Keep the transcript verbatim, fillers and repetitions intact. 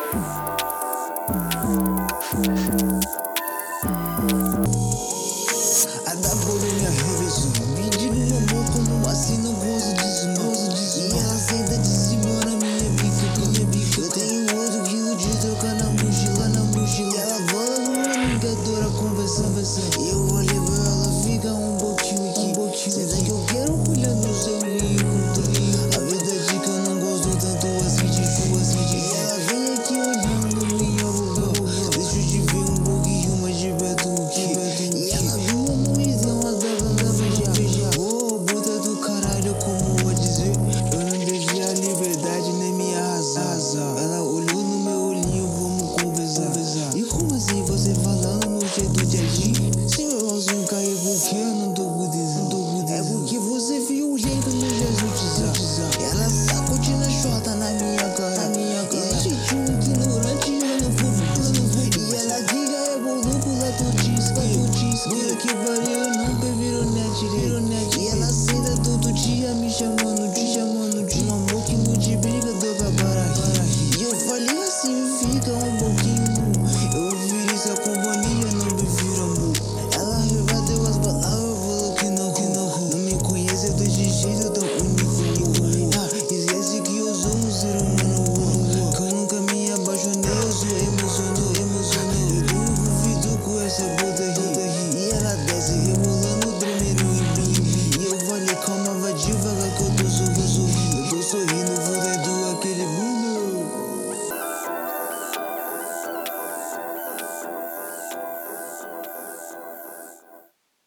A da bolha me arrevesou. Me diga um amor como assim, não gosto disso, não gosto disso. E ela senta de cima na minha bica, minha bica. Eu tenho outro quilo de trocar na mochila, na mochila. E ela fala com uma ligadora, conversa, conversa. E eu olho pra ela, fica um pouquinho aqui, um pouquinho. Senta que eu quero olhar no seu lindo. A verdade é que eu não gosto tanto assim de tu, assim de. E ela vem aqui olhando minha boca. Deixa eu te ver um pouquinho mais de perto aqui. E ela viu a mãozão, as bebas beijar, beijar. Ô, puta do caralho, como vou dizer? Eu não deixei a liberdade nem me arrasar. Ela olhou no meu olhinho, vamos conversar. E como assim você falando no jeito de agir? Se meu irmãozinho caiu, porque eu não tô budizando? É porque você viu o jeito no Jesus. Ela sacude na chota na minha cara. E gente, um ignorante, eu não vou, eu não vou. E ela diga, é boluco, lá tu diz, tu diz. Puta que pariu, eu não prefiro net, e ela senta todo dia me chamando, te chamando de um amor que multiplica do cabaré. E eu falei assim, fica um pouquinho. Eu prefiro essa companhia, não prefiro amor. Ela rebateu as palavras, falou que não, que não. Não me conhece desse jeito, eu tô